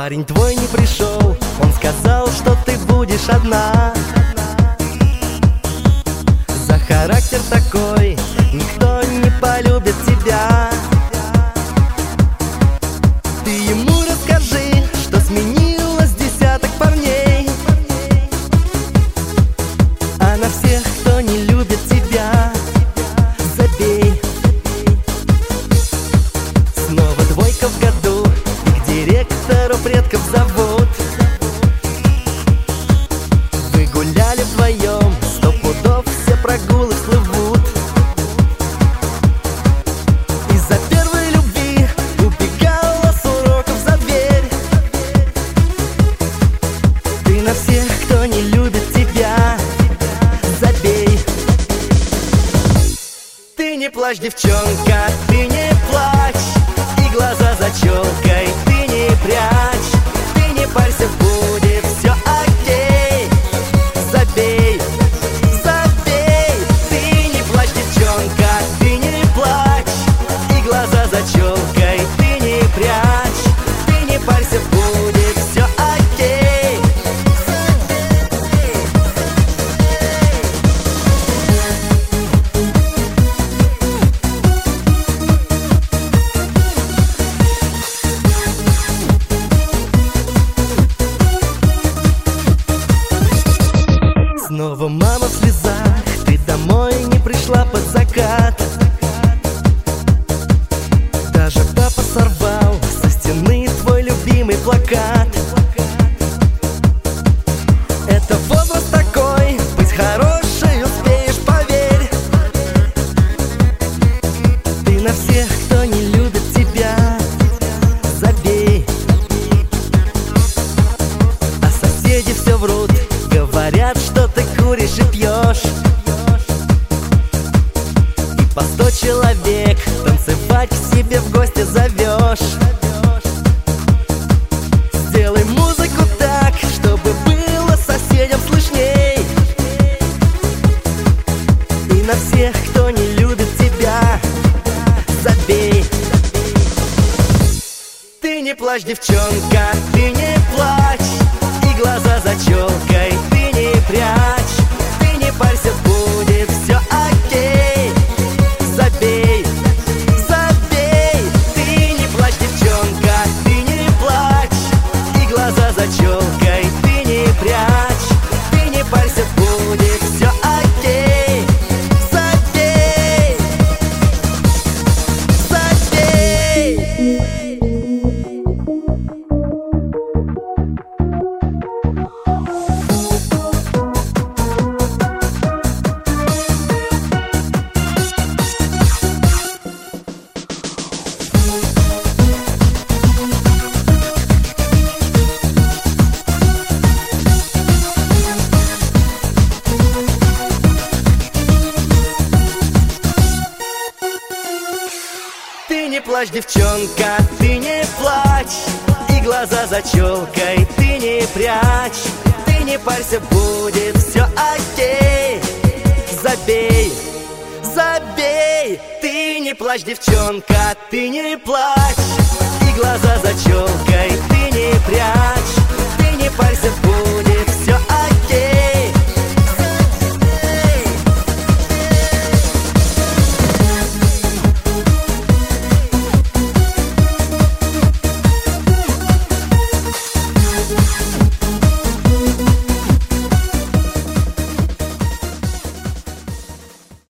Парень твой не пришел, он сказал, что ты будешь одна. За характер такой никто не полюбит тебя. Ты ему расскажи, что сменилось десяток парней, а на всех, кто не любит тебя, забей. Снова двойка в году, и к директору предков зовут. Вы гуляли вдвоем, 100 пудов все прогулы всплывут. Из-за первой любви убегала с уроков за дверь. Ты на всех, кто не любит тебя, забей. Ты не плачь, девчонка, ты не плачь, и глаза за челкой ты не прячь. Ты не парься, будет все окей, забей, забей. Ты не плачь, девчонка, ты не плачь, и глаза за челкой ты не прячь. Ты не парься, будет все окей. Снова мама в слезах, ты домой не пришла под закат. Даже папа сорвал со стены твой любимый плакат. Это возраст такой, быть хорошей успеешь, поверь. Ты на всех, кто не любит тебя, забей. А соседи все врут, говорят, что ты куришь и пьешь, и по 100 человек танцевать к себе в гости зовешь. Сделай музыку так, чтобы было соседям слышней. И на всех, кто не любит тебя, забей. Ты не плачь, девчонка, ты не плачь, и глаза за челкой ты не прячь. Ты не парься, будет все окей, забей, забей. Ты не плачь, девчонка, ты не плачь, и глаза за челкой ты не прячь. Ты не парься, будет все окей, забей, забей. Ты не плачь, девчонка, ты не плачь, и глаза за челкой ты не прячь. Ты не парься, будет все окей, забей, забей. Ты не плачь, девчонка, ты не плачь, и глаза за челкой ты не прячь. Ты не парься, будет